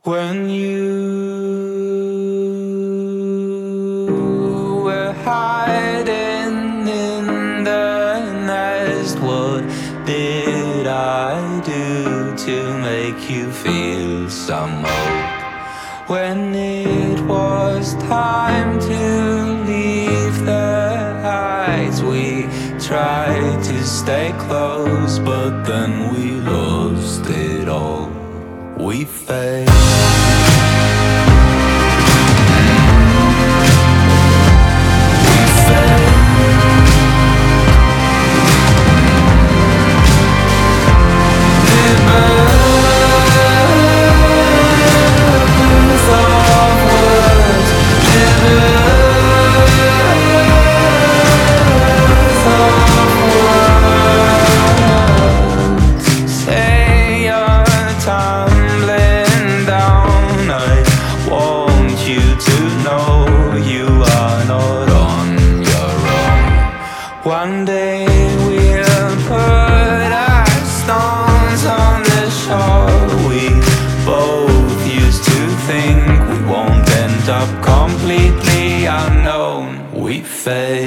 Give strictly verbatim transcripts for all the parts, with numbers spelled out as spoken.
When you were hiding in the nest, what did I do to make you feel some hope? When it was time to leave the heights, we tried to stay close, but then we lost it all. We failed. One day we'll put our stones on the shore. We both used to think we won't end up completely unknown. We failed.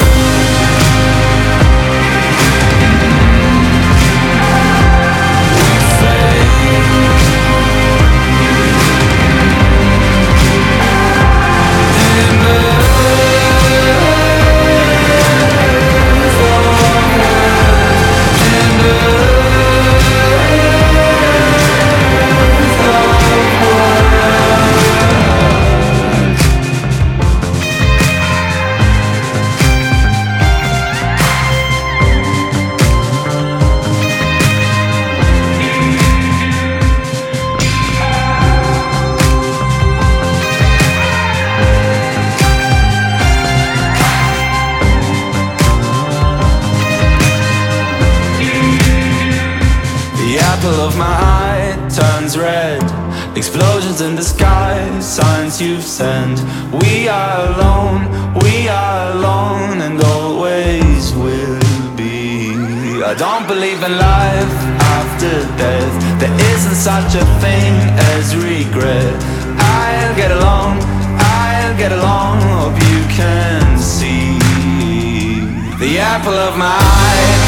Of my eye turns red. Explosions in the sky, signs you've sent. We are alone, we are alone, and always will be. I don't believe in life after death. There isn't such a thing as regret. I'll get along, I'll get along. Hope you can see the apple of my eye.